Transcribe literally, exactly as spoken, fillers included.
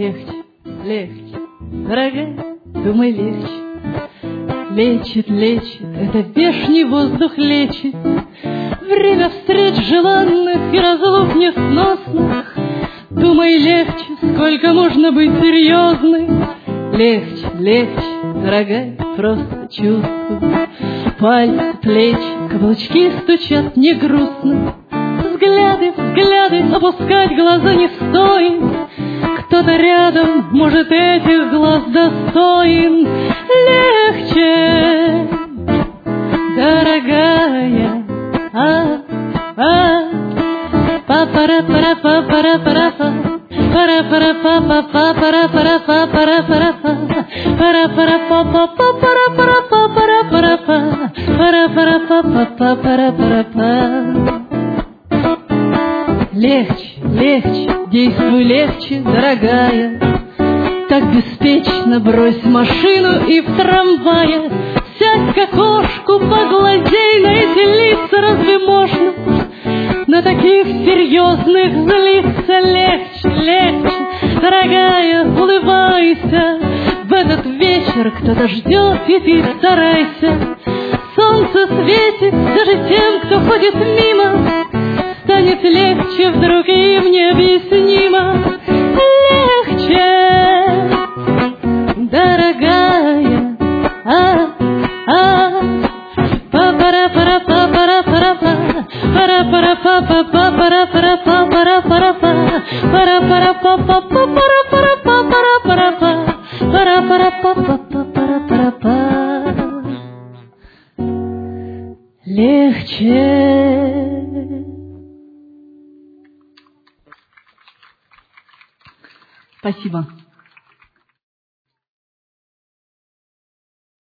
легче, легче, дорогая, думай легче. Лечит, лечит, это вешний воздух лечит. Время встреч желанных и разлук несносных. Думай легче, сколько можно быть серьезной. Легче, легче, дорогая, просто чувствуй. Пальцы, плечи, каблучки стучат не грустно. Взгляды, взгляды, опускать глаза не стоит. Кто-то рядом, может, этих глаз достоин. Легче, дорогая, а, а, па-пара-пара-па-пара-пара-па, пара-пара-па-па-па-пара-пара-па-пара-пара-па, пара-пара-па-па-па-пара-пара-па-пара-пара-па, пара-пара-па-па-па-пара-пара-па. Легче, легче, действуй легче, дорогая. Так беспечно брось машину и в трамвае. Сядь к окошку, поглазей на эти лица, разве можно на таких серьезных злиться? Легче, легче, дорогая, улыбайся. В этот вечер кто-то ждет, и ты старайся. Солнце светит даже тем, кто ходит мимо. Станет легче вдруг им необъяснимо. Легче, дорогая, а, а, па-пара-пара-па-пара-пара-па, пара-пара-па-па-па-пара-пара-па-пара-пара-па, пара-пара-па-па-па-пара-пара-па-пара-пара-па, пара-пара-па-па-па-пара-пара-па. Легче. Спасибо.